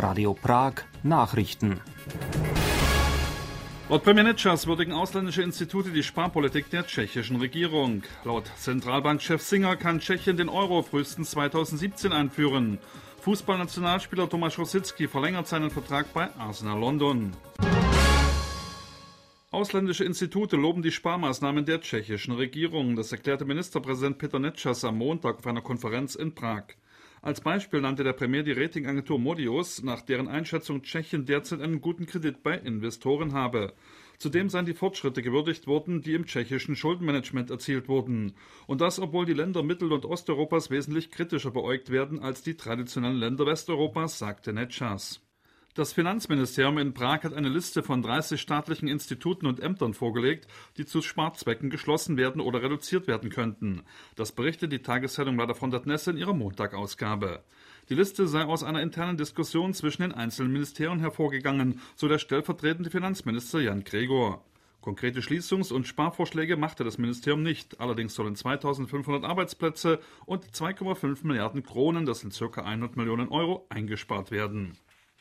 Radio Prag Nachrichten. Laut Premier Nečas würdigen ausländische Institute die Sparpolitik der tschechischen Regierung. Laut Zentralbankchef Singer kann Tschechien den Euro frühestens 2017 einführen. Fußballnationalspieler Tomáš Rosický verlängert seinen Vertrag bei Arsenal London. Ausländische Institute loben die Sparmaßnahmen der tschechischen Regierung. Das erklärte Ministerpräsident Peter Nečas am Montag auf einer Konferenz in Prag. Als Beispiel nannte der Premier die Ratingagentur Modius, nach deren Einschätzung Tschechien derzeit einen guten Kredit bei Investoren habe. Zudem seien die Fortschritte gewürdigt worden, die im tschechischen Schuldenmanagement erzielt wurden. Und das, obwohl die Länder Mittel- und Osteuropas wesentlich kritischer beäugt werden als die traditionellen Länder Westeuropas, sagte Nečas. Das Finanzministerium in Prag hat eine Liste von 30 staatlichen Instituten und Ämtern vorgelegt, die zu Sparzwecken geschlossen werden oder reduziert werden könnten. Das berichtet die Tageszeitung Mladá Fronta Dnes in ihrer Montagausgabe. Die Liste sei aus einer internen Diskussion zwischen den einzelnen Ministerien hervorgegangen, so der stellvertretende Finanzminister Jan Gregor. Konkrete Schließungs- und Sparvorschläge machte das Ministerium nicht. Allerdings sollen 2500 Arbeitsplätze und 2,5 Milliarden Kronen, das sind ca. 100 Millionen Euro, eingespart werden.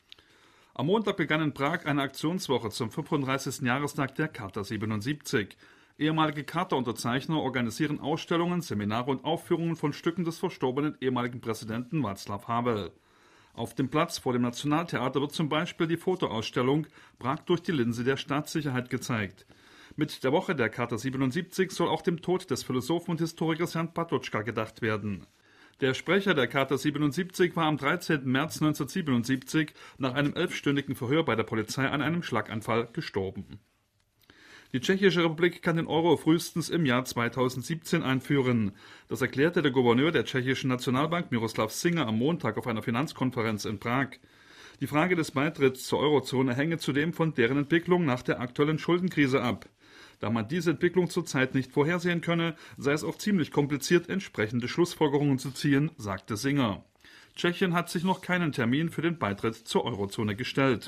Am Montag begann in Prag eine Aktionswoche zum 35. Jahrestag der Charta 77. Ehemalige Charta-Unterzeichner organisieren Ausstellungen, Seminare und Aufführungen von Stücken des verstorbenen ehemaligen Präsidenten Václav Havel. Auf dem Platz vor dem Nationaltheater wird zum Beispiel die Fotoausstellung Prag durch die Linse der Staatssicherheit gezeigt. Mit der Woche der Charta 77 soll auch dem Tod des Philosophen und Historikers Jan Patočka gedacht werden. Der Sprecher der Charta 77 war am 13. März 1977 nach einem 11-stündigen Verhör bei der Polizei an einem Schlaganfall gestorben. Die Tschechische Republik kann den Euro frühestens im Jahr 2017 einführen. Das erklärte der Gouverneur der tschechischen Nationalbank Miroslav Singer am Montag auf einer Finanzkonferenz in Prag. Die Frage des Beitritts zur Eurozone hänge zudem von deren Entwicklung nach der aktuellen Schuldenkrise ab. Da man diese Entwicklung zurzeit nicht vorhersehen könne, sei es auch ziemlich kompliziert, entsprechende Schlussfolgerungen zu ziehen, sagte Singer. Tschechien hat sich noch keinen Termin für den Beitritt zur Eurozone gestellt.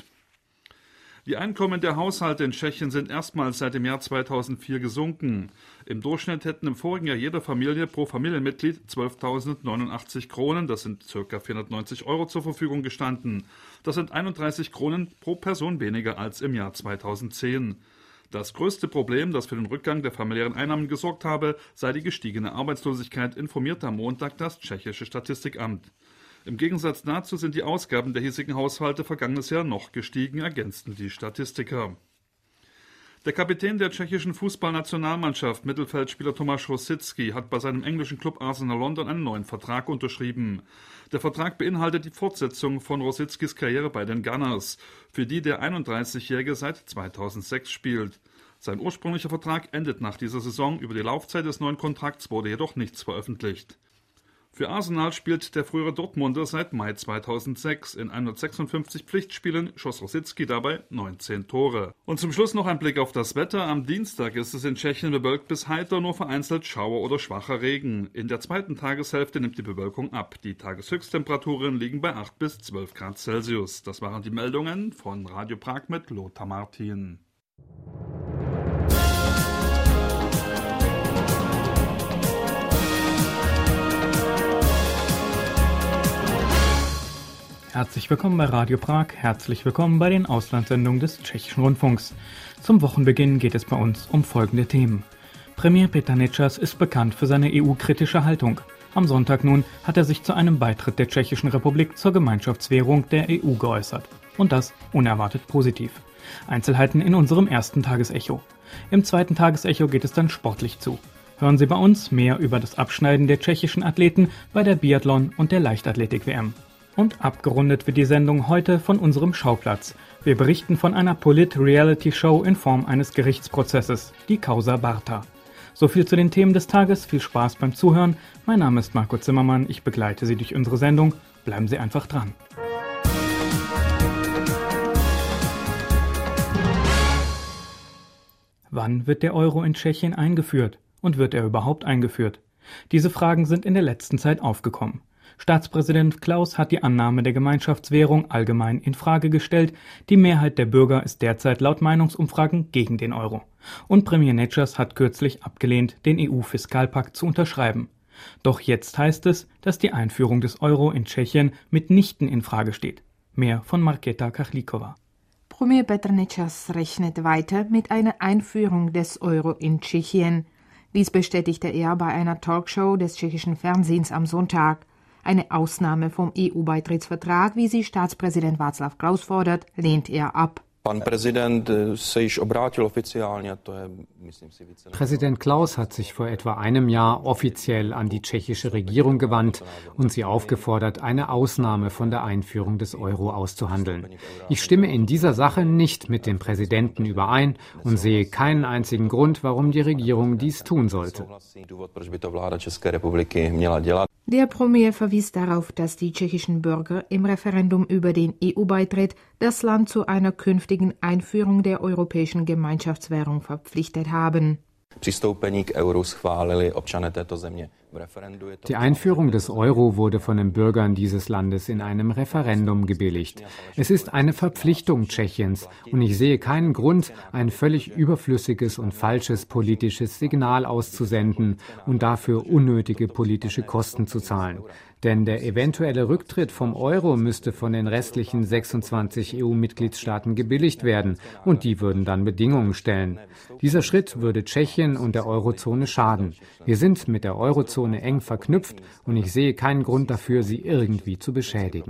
Die Einkommen der Haushalte in Tschechien sind erstmals seit dem Jahr 2004 gesunken. Im Durchschnitt hätten im vorigen Jahr jeder Familie pro Familienmitglied 12.089 Kronen, das sind ca. 490 Euro, zur Verfügung gestanden. Das sind 31 Kronen pro Person weniger als im Jahr 2010. Das größte Problem, das für den Rückgang der familiären Einnahmen gesorgt habe, sei die gestiegene Arbeitslosigkeit, informierte am Montag das tschechische Statistikamt. Im Gegensatz dazu sind die Ausgaben der hiesigen Haushalte vergangenes Jahr noch gestiegen, ergänzten die Statistiker. Der Kapitän der tschechischen Fußballnationalmannschaft, Mittelfeldspieler Tomáš Rosický, hat bei seinem englischen Club Arsenal London einen neuen Vertrag unterschrieben. Der Vertrag beinhaltet die Fortsetzung von Rosickys Karriere bei den Gunners, für die der 31-Jährige seit 2006 spielt. Sein ursprünglicher Vertrag endet nach dieser Saison. Über die Laufzeit des neuen Kontrakts wurde jedoch nichts veröffentlicht. Für Arsenal spielt der frühere Dortmunder seit Mai 2006. In 156 Pflichtspielen schoss Rosický dabei 19 Tore. Und zum Schluss noch ein Blick auf das Wetter. Am Dienstag ist es in Tschechien bewölkt bis heiter, nur vereinzelt Schauer oder schwacher Regen. In der zweiten Tageshälfte nimmt die Bewölkung ab. Die Tageshöchsttemperaturen liegen bei 8 bis 12 Grad Celsius. Das waren die Meldungen von Radio Prag mit Lothar Martin. Herzlich willkommen bei Radio Prag, herzlich willkommen bei den Auslandssendungen des Tschechischen Rundfunks. Zum Wochenbeginn geht es bei uns um folgende Themen. Premier Peter Nečas ist bekannt für seine EU-kritische Haltung. Am Sonntag nun hat er sich zu einem Beitritt der Tschechischen Republik zur Gemeinschaftswährung der EU geäußert. Und das unerwartet positiv. Einzelheiten in unserem ersten Tagesecho. Im zweiten Tagesecho geht es dann sportlich zu. Hören Sie bei uns mehr über das Abschneiden der tschechischen Athleten bei der Biathlon- und der Leichtathletik-WM. Und abgerundet wird die Sendung heute von unserem Schauplatz. Wir berichten von einer Polit-Reality-Show in Form eines Gerichtsprozesses, die Causa Barta. So viel zu den Themen des Tages, viel Spaß beim Zuhören. Mein Name ist Marco Zimmermann, ich begleite Sie durch unsere Sendung. Bleiben Sie einfach dran. Wann wird der Euro in Tschechien eingeführt? Und wird er überhaupt eingeführt? Diese Fragen sind in der letzten Zeit aufgekommen. Staatspräsident Klaus hat die Annahme der Gemeinschaftswährung allgemein in Frage gestellt. Die Mehrheit der Bürger ist derzeit laut Meinungsumfragen gegen den Euro. Und Premier Nečas hat kürzlich abgelehnt, den EU-Fiskalpakt zu unterschreiben. Doch jetzt heißt es, dass die Einführung des Euro in Tschechien mitnichten in Frage steht. Mehr von Markéta Kachlikova. Premier Petr Nečas rechnet weiter mit einer Einführung des Euro in Tschechien. Dies bestätigte er bei einer Talkshow des tschechischen Fernsehens am Sonntag. Eine Ausnahme vom EU-Beitrittsvertrag, wie sie Staatspräsident Václav Klaus fordert, lehnt er ab. Präsident Klaus hat sich vor etwa einem Jahr offiziell an die tschechische Regierung gewandt und sie aufgefordert, eine Ausnahme von der Einführung des Euro auszuhandeln. Ich stimme in dieser Sache nicht mit dem Präsidenten überein und sehe keinen einzigen Grund, warum die Regierung dies tun sollte. Der Premier verwies darauf, dass die tschechischen Bürger im Referendum über den EU-Beitritt das Land zu einer künftigen Einführung der europäischen Gemeinschaftswährung verpflichtet haben. Die Einführung des Euro wurde von den Bürgern dieses Landes in einem Referendum gebilligt. Es ist eine Verpflichtung Tschechiens und ich sehe keinen Grund, ein völlig überflüssiges und falsches politisches Signal auszusenden und dafür unnötige politische Kosten zu zahlen. Denn der eventuelle Rücktritt vom Euro müsste von den restlichen 26 EU-Mitgliedstaaten gebilligt werden und die würden dann Bedingungen stellen. Dieser Schritt würde Tschechien und der Eurozone schaden. Wir sind mit der Eurozone eng verknüpft und ich sehe keinen Grund dafür, sie irgendwie zu beschädigen.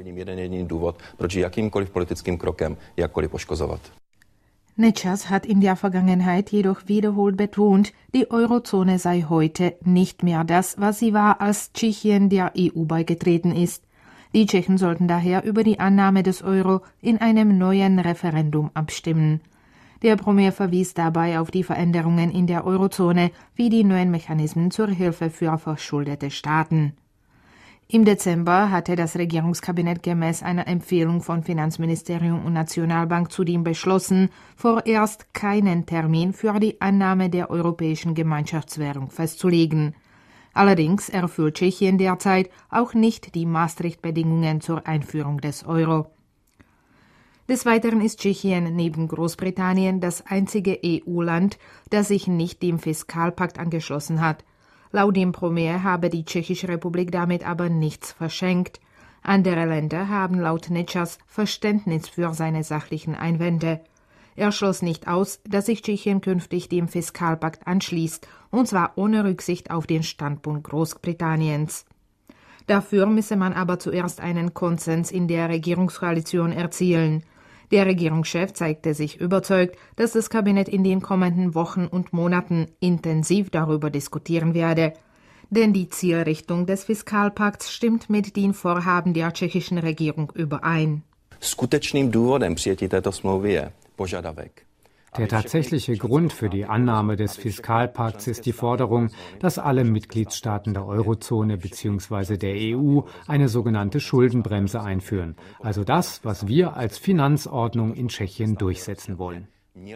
Nečas hat in der Vergangenheit jedoch wiederholt betont, die Eurozone sei heute nicht mehr das, was sie war, als Tschechien der EU beigetreten ist. Die Tschechen sollten daher über die Annahme des Euro in einem neuen Referendum abstimmen. Der Premier verwies dabei auf die Veränderungen in der Eurozone wie die neuen Mechanismen zur Hilfe für verschuldete Staaten. Im Dezember hatte das Regierungskabinett gemäß einer Empfehlung von Finanzministerium und Nationalbank zudem beschlossen, vorerst keinen Termin für die Annahme der europäischen Gemeinschaftswährung festzulegen. Allerdings erfüllt Tschechien derzeit auch nicht die Maastricht-Bedingungen zur Einführung des Euro. Des Weiteren ist Tschechien neben Großbritannien das einzige EU-Land, das sich nicht dem Fiskalpakt angeschlossen hat. Laut dem Premier habe die Tschechische Republik damit aber nichts verschenkt. Andere Länder haben laut Nečas Verständnis für seine sachlichen Einwände. Er schloss nicht aus, dass sich Tschechien künftig dem Fiskalpakt anschließt, und zwar ohne Rücksicht auf den Standpunkt Großbritanniens. Dafür müsse man aber zuerst einen Konsens in der Regierungskoalition erzielen. Der Regierungschef zeigte sich überzeugt, dass das Kabinett in den kommenden Wochen und Monaten intensiv darüber diskutieren werde. Denn die Zielrichtung des Fiskalpakts stimmt mit den Vorhaben der tschechischen Regierung überein. Der tatsächliche Grund für die Annahme des Fiskalpakts ist die Forderung, dass alle Mitgliedstaaten der Eurozone bzw. der EU eine sogenannte Schuldenbremse einführen, also das, was wir als Finanzordnung in Tschechien durchsetzen wollen.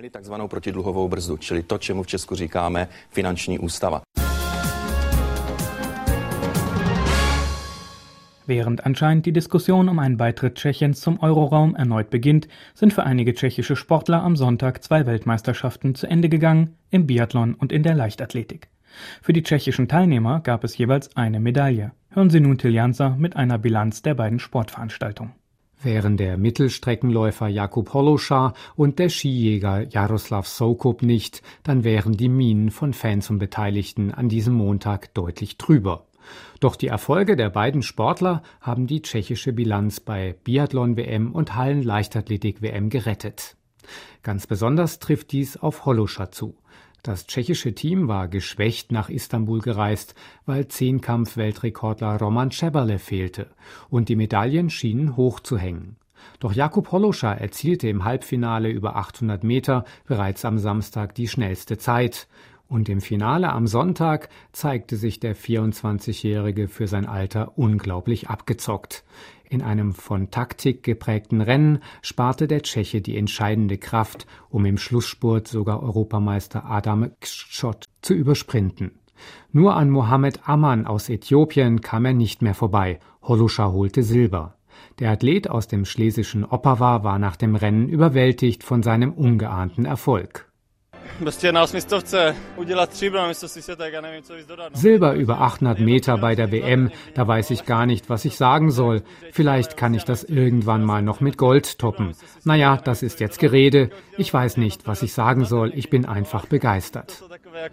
Während anscheinend die Diskussion um einen Beitritt Tschechiens zum Euroraum erneut beginnt, sind für einige tschechische Sportler am Sonntag 2 Weltmeisterschaften zu Ende gegangen, im Biathlon und in der Leichtathletik. Für die tschechischen Teilnehmer gab es jeweils eine Medaille. Hören Sie nun Till Jansa mit einer Bilanz der beiden Sportveranstaltungen. Wären der Mittelstreckenläufer Jakub Hološa und der Skijäger Jaroslav Soukup nicht, dann wären die Minen von Fans und Beteiligten an diesem Montag deutlich trüber. Doch die Erfolge der beiden Sportler haben die tschechische Bilanz bei Biathlon-WM und Hallen-Leichtathletik-WM gerettet. Ganz besonders trifft dies auf Hološa zu. Das tschechische Team war geschwächt nach Istanbul gereist, weil Zehnkampf-Weltrekordler Roman Šeberle fehlte und die Medaillen schienen hoch zu hängen. Doch Jakub Hološa erzielte im Halbfinale über 800 Meter bereits am Samstag die schnellste Zeit. Und im Finale am Sonntag zeigte sich der 24-Jährige für sein Alter unglaublich abgezockt. In einem von Taktik geprägten Rennen sparte der Tscheche die entscheidende Kraft, um im Schlussspurt sogar Europameister Adam Kschot zu übersprinten. Nur an Mohammed Aman aus Äthiopien kam er nicht mehr vorbei. Hološa holte Silber. Der Athlet aus dem schlesischen Opava war nach dem Rennen überwältigt von seinem ungeahnten Erfolg. Silber über 800 Meter bei der WM, da weiß ich gar nicht, was ich sagen soll. Vielleicht kann ich das irgendwann mal noch mit Gold toppen. Naja, das ist jetzt Gerede. Ich weiß nicht, was ich sagen soll. Ich bin einfach begeistert.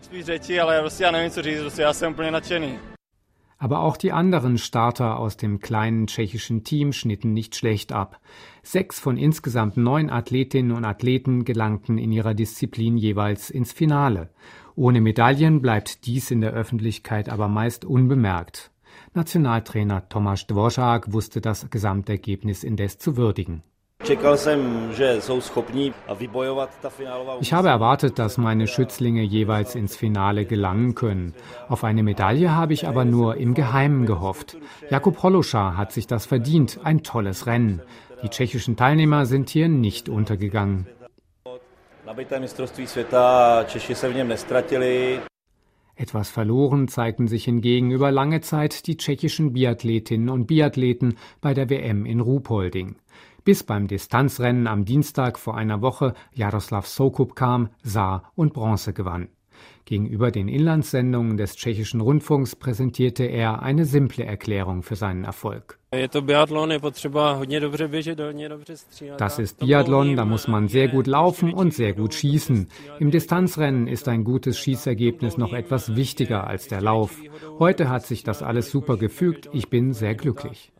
Aber auch die anderen Starter aus dem kleinen tschechischen Team schnitten nicht schlecht ab. 6 von insgesamt 9 Athletinnen und Athleten gelangten in ihrer Disziplin jeweils ins Finale. Ohne Medaillen bleibt dies in der Öffentlichkeit aber meist unbemerkt. Nationaltrainer Tomáš Dvořák wusste das Gesamtergebnis indes zu würdigen. Ich habe erwartet, dass meine Schützlinge jeweils ins Finale gelangen können. Auf eine Medaille habe ich aber nur im Geheimen gehofft. Jakub Hološa hat sich das verdient, ein tolles Rennen. Die tschechischen Teilnehmer sind hier nicht untergegangen. Etwas verloren zeigten sich hingegen über lange Zeit die tschechischen Biathletinnen und Biathleten bei der WM in Ruhpolding. Bis beim Distanzrennen am Dienstag vor einer Woche Jaroslav Soukup kam, sah und Bronze gewann. Gegenüber den Inlandssendungen des tschechischen Rundfunks präsentierte er eine simple Erklärung für seinen Erfolg. Das ist Biathlon, da muss man sehr gut laufen und sehr gut schießen. Im Distanzrennen ist ein gutes Schießergebnis noch etwas wichtiger als der Lauf. Heute hat sich das alles super gefügt, ich bin sehr glücklich.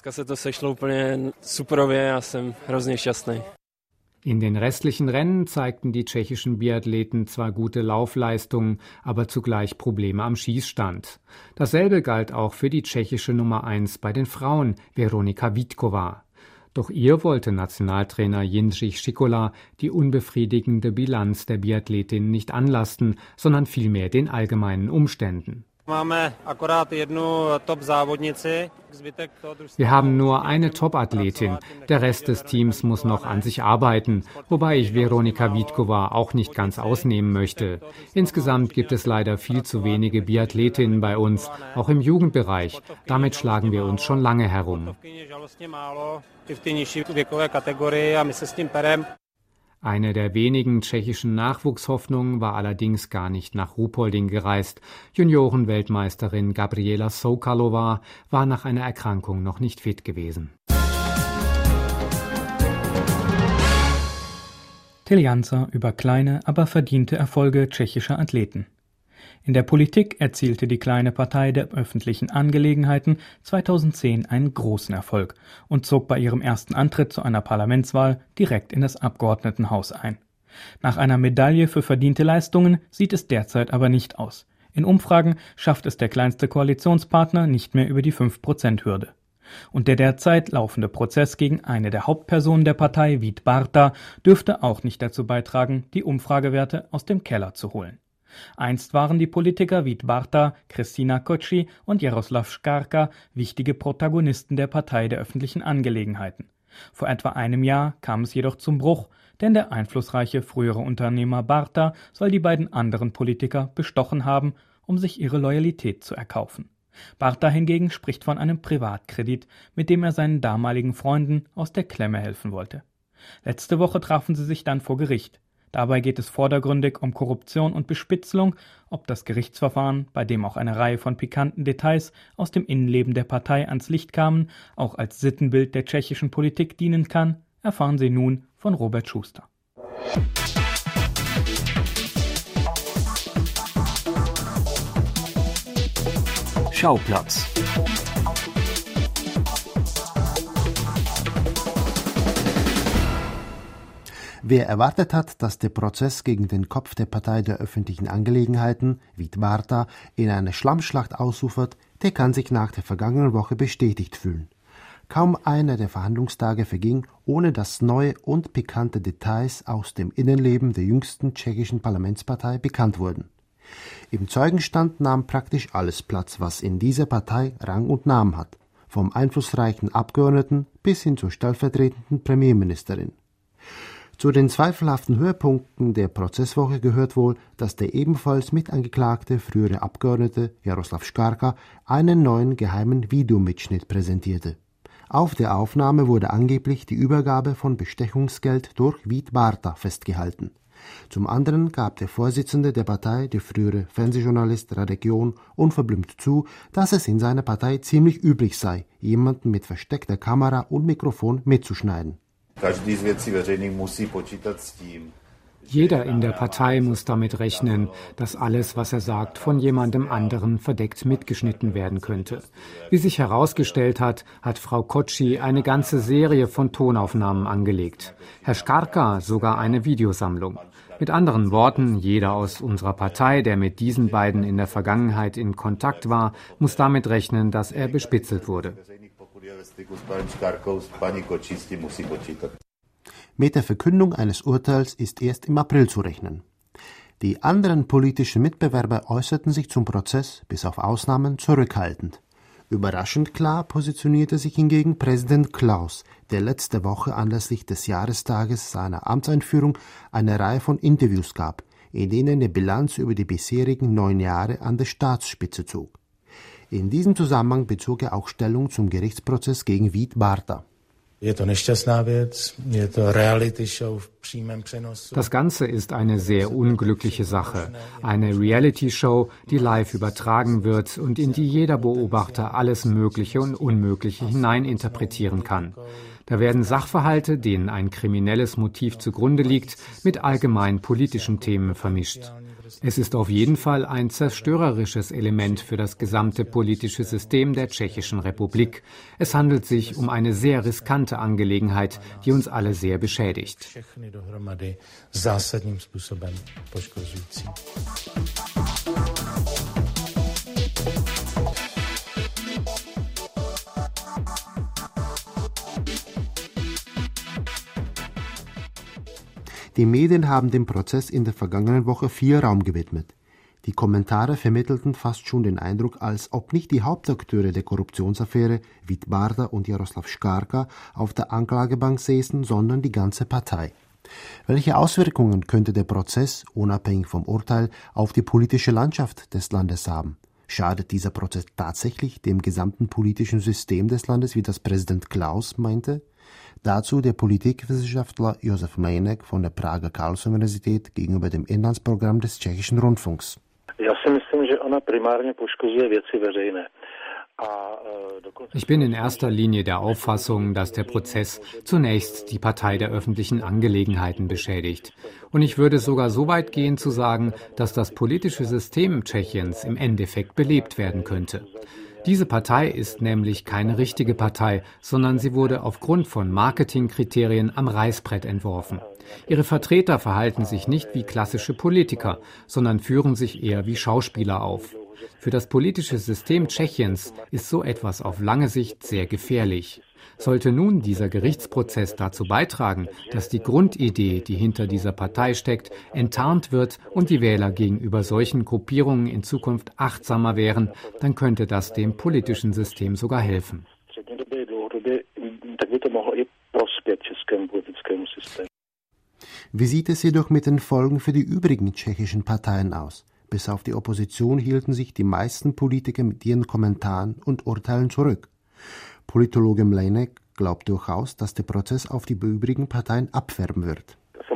In den restlichen Rennen zeigten die tschechischen Biathleten zwar gute Laufleistungen, aber zugleich Probleme am Schießstand. Dasselbe galt auch für die tschechische Nummer 1 bei den Frauen, Veronika Vítková. Doch ihr wollte Nationaltrainer Jindřich Šikola die unbefriedigende Bilanz der Biathletin nicht anlasten, sondern vielmehr den allgemeinen Umständen. Wir haben nur eine Top-Athletin. Der Rest des Teams muss noch an sich arbeiten, wobei ich Veronika Vítková auch nicht ganz ausnehmen möchte. Insgesamt gibt es leider viel zu wenige Biathletinnen bei uns, auch im Jugendbereich. Damit schlagen wir uns schon lange herum. Eine der wenigen tschechischen Nachwuchshoffnungen war allerdings gar nicht nach Ruhpolding gereist. Juniorenweltmeisterin Gabriela Soukalova war nach einer Erkrankung noch nicht fit gewesen. Till Janzer über kleine, aber verdiente Erfolge tschechischer Athleten. In der Politik erzielte die kleine Partei der öffentlichen Angelegenheiten 2010 einen großen Erfolg und zog bei ihrem ersten Antritt zu einer Parlamentswahl direkt in das Abgeordnetenhaus ein. Nach einer Medaille für verdiente Leistungen sieht es derzeit aber nicht aus. In Umfragen schafft es der kleinste Koalitionspartner nicht mehr über die 5%-Hürde. Und der derzeit laufende Prozess gegen eine der Hauptpersonen der Partei, Vít Barta, dürfte auch nicht dazu beitragen, die Umfragewerte aus dem Keller zu holen. Einst waren die Politiker Vít Barta, Kristina Koczi und Jaroslav Škárka wichtige Protagonisten der Partei der öffentlichen Angelegenheiten. Vor etwa einem Jahr kam es jedoch zum Bruch, denn der einflussreiche frühere Unternehmer Barta soll die beiden anderen Politiker bestochen haben, um sich ihre Loyalität zu erkaufen. Barta hingegen spricht von einem Privatkredit, mit dem er seinen damaligen Freunden aus der Klemme helfen wollte. Letzte Woche trafen sie sich dann vor Gericht. Dabei geht es vordergründig um Korruption und Bespitzelung. Ob das Gerichtsverfahren, bei dem auch eine Reihe von pikanten Details aus dem Innenleben der Partei ans Licht kamen, auch als Sittenbild der tschechischen Politik dienen kann, erfahren Sie nun von Robert Schuster. Schauplatz. Wer erwartet hat, dass der Prozess gegen den Kopf der Partei der öffentlichen Angelegenheiten, Vít Barta, in eine Schlammschlacht ausufert, der kann sich nach der vergangenen Woche bestätigt fühlen. Kaum einer der Verhandlungstage verging, ohne dass neue und pikante Details aus dem Innenleben der jüngsten tschechischen Parlamentspartei bekannt wurden. Im Zeugenstand nahm praktisch alles Platz, was in dieser Partei Rang und Namen hat, vom einflussreichen Abgeordneten bis hin zur stellvertretenden Premierministerin. Zu den zweifelhaften Höhepunkten der Prozesswoche gehört wohl, dass der ebenfalls mitangeklagte frühere Abgeordnete Jaroslav Škárka einen neuen geheimen Videomitschnitt präsentierte. Auf der Aufnahme wurde angeblich die Übergabe von Bestechungsgeld durch Vít Barta festgehalten. Zum anderen gab der Vorsitzende der Partei, der frühere Fernsehjournalist Radek Jon, unverblümt zu, dass es in seiner Partei ziemlich üblich sei, jemanden mit versteckter Kamera und Mikrofon mitzuschneiden. Jeder in der Partei muss damit rechnen, dass alles, was er sagt, von jemandem anderen verdeckt mitgeschnitten werden könnte. Wie sich herausgestellt hat, hat Frau Koczi eine ganze Serie von Tonaufnahmen angelegt. Herr Škarka sogar eine Videosammlung. Mit anderen Worten, jeder aus unserer Partei, der mit diesen beiden in der Vergangenheit in Kontakt war, muss damit rechnen, dass er bespitzelt wurde. Mit der Verkündung eines Urteils ist erst im April zu rechnen. Die anderen politischen Mitbewerber äußerten sich zum Prozess, bis auf Ausnahmen, zurückhaltend. Überraschend klar positionierte sich hingegen Präsident Klaus, der letzte Woche anlässlich des Jahrestages seiner Amtseinführung eine Reihe von Interviews gab, in denen er eine Bilanz über die bisherigen 9 Jahre an der Staatsspitze zog. In diesem Zusammenhang bezog er auch Stellung zum Gerichtsprozess gegen Vít Barta. Das Ganze ist eine sehr unglückliche Sache. Eine Reality-Show, die live übertragen wird und in die jeder Beobachter alles Mögliche und Unmögliche hineininterpretieren kann. Da werden Sachverhalte, denen ein kriminelles Motiv zugrunde liegt, mit allgemein politischen Themen vermischt. Es ist auf jeden Fall ein zerstörerisches Element für das gesamte politische System der Tschechischen Republik. Es handelt sich um eine sehr riskante Angelegenheit, die uns alle sehr beschädigt. Die Medien haben dem Prozess in der vergangenen Woche viel Raum gewidmet. Die Kommentare vermittelten fast schon den Eindruck, als ob nicht die Hauptakteure der Korruptionsaffäre, Vít Barta und Jaroslav Škarka, auf der Anklagebank säßen, sondern die ganze Partei. Welche Auswirkungen könnte der Prozess, unabhängig vom Urteil, auf die politische Landschaft des Landes haben? Schadet dieser Prozess tatsächlich dem gesamten politischen System des Landes, wie das Präsident Klaus meinte? Dazu der Politikwissenschaftler Josef Mlejnek von der Prager Karls-Universität gegenüber dem Inlandsprogramm des Tschechischen Rundfunks. Ich bin in erster Linie der Auffassung, dass der Prozess zunächst die Partei der öffentlichen Angelegenheiten beschädigt. Und ich würde sogar so weit gehen zu sagen, dass das politische System Tschechiens im Endeffekt belebt werden könnte. Diese Partei ist nämlich keine richtige Partei, sondern sie wurde aufgrund von Marketingkriterien am Reißbrett entworfen. Ihre Vertreter verhalten sich nicht wie klassische Politiker, sondern führen sich eher wie Schauspieler auf. Für das politische System Tschechiens ist so etwas auf lange Sicht sehr gefährlich. Sollte nun dieser Gerichtsprozess dazu beitragen, dass die Grundidee, die hinter dieser Partei steckt, enttarnt wird und die Wähler gegenüber solchen Gruppierungen in Zukunft achtsamer wären, dann könnte das dem politischen System sogar helfen. Wie sieht es jedoch mit den Folgen für die übrigen tschechischen Parteien aus? Bis auf die Opposition hielten sich die meisten Politiker mit ihren Kommentaren und Urteilen zurück. Politologe Mlejnek glaubt durchaus, dass der Prozess auf die übrigen Parteien abfärben wird.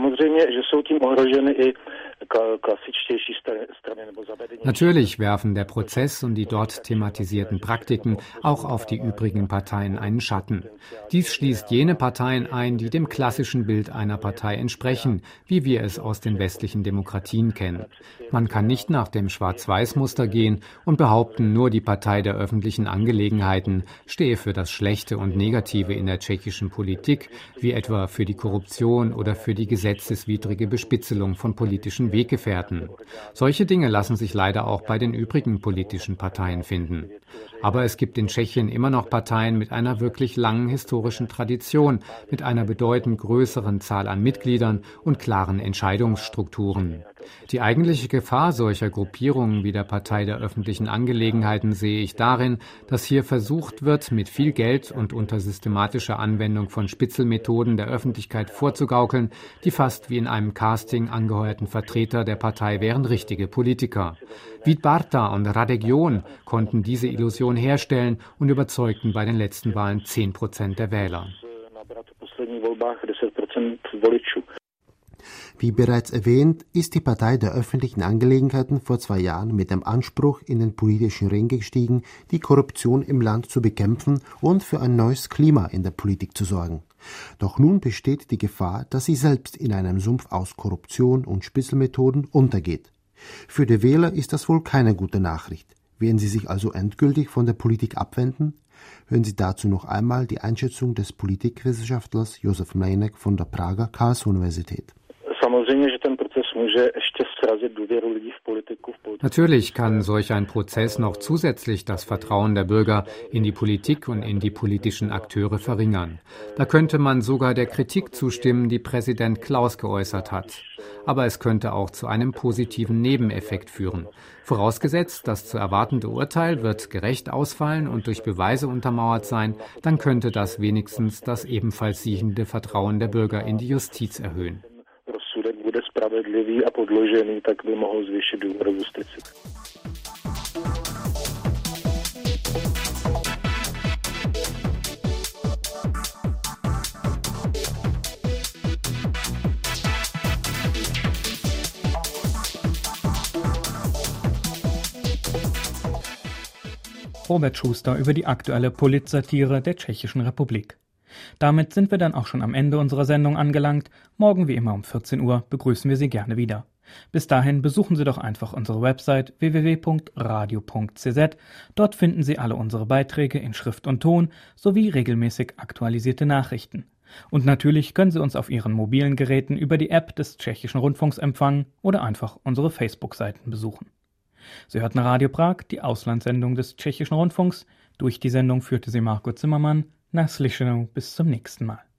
Natürlich werfen der Prozess und die dort thematisierten Praktiken auch auf die übrigen Parteien einen Schatten. Dies schließt jene Parteien ein, die dem klassischen Bild einer Partei entsprechen, wie wir es aus den westlichen Demokratien kennen. Man kann nicht nach dem Schwarz-Weiß-Muster gehen und behaupten, nur die Partei der öffentlichen Angelegenheiten stehe für das Schlechte und Negative in der tschechischen Politik, wie etwa für die Korruption oder für die gesetzeswidrige Bespitzelung von politischen Weggefährten. Solche Dinge lassen sich leider auch bei den übrigen politischen Parteien finden. Aber es gibt in Tschechien immer noch Parteien mit einer wirklich langen historischen Tradition, mit einer bedeutend größeren Zahl an Mitgliedern und klaren Entscheidungsstrukturen. Die eigentliche Gefahr solcher Gruppierungen wie der Partei der öffentlichen Angelegenheiten sehe ich darin, dass hier versucht wird, mit viel Geld und unter systematischer Anwendung von Spitzelmethoden der Öffentlichkeit vorzugaukeln, die fast wie in einem Casting angeheuerten Vertreter der Partei wären richtige Politiker. Vít Barta und Radek Jon konnten diese Illusion herstellen und überzeugten bei den letzten Wahlen 10% der Wähler. Wie bereits erwähnt, ist die Partei der öffentlichen Angelegenheiten vor 2 Jahren mit dem Anspruch in den politischen Ring gestiegen, die Korruption im Land zu bekämpfen und für ein neues Klima in der Politik zu sorgen. Doch nun besteht die Gefahr, dass sie selbst in einem Sumpf aus Korruption und Spitzelmethoden untergeht. Für die Wähler ist das wohl keine gute Nachricht. Werden sie sich also endgültig von der Politik abwenden? Hören Sie dazu noch einmal die Einschätzung des Politikwissenschaftlers Josef Mlejnek von der Prager Karls-Universität. Natürlich kann solch ein Prozess noch zusätzlich das Vertrauen der Bürger in die Politik und in die politischen Akteure verringern. Da könnte man sogar der Kritik zustimmen, die Präsident Klaus geäußert hat. Aber es könnte auch zu einem positiven Nebeneffekt führen. Vorausgesetzt, das zu erwartende Urteil wird gerecht ausfallen und durch Beweise untermauert sein, dann könnte das wenigstens das ebenfalls siechende Vertrauen der Bürger in die Justiz erhöhen. Bude spravedlivý a podložený, tak by mohl zvýšit důvěru v justici. Robert Schuster über die aktuelle Politsatire der Tschechischen Republik. Damit sind wir dann auch schon am Ende unserer Sendung angelangt. Morgen wie immer um 14 Uhr begrüßen wir Sie gerne wieder. Bis dahin besuchen Sie doch einfach unsere Website www.radio.cz. Dort finden Sie alle unsere Beiträge in Schrift und Ton sowie regelmäßig aktualisierte Nachrichten. Und natürlich können Sie uns auf Ihren mobilen Geräten über die App des Tschechischen Rundfunks empfangen oder einfach unsere Facebook-Seiten besuchen. Sie hörten Radio Prag, die Auslandssendung des Tschechischen Rundfunks. Durch die Sendung führte sie Marco Zimmermann. Naslyšenou, bis zum nächsten Mal.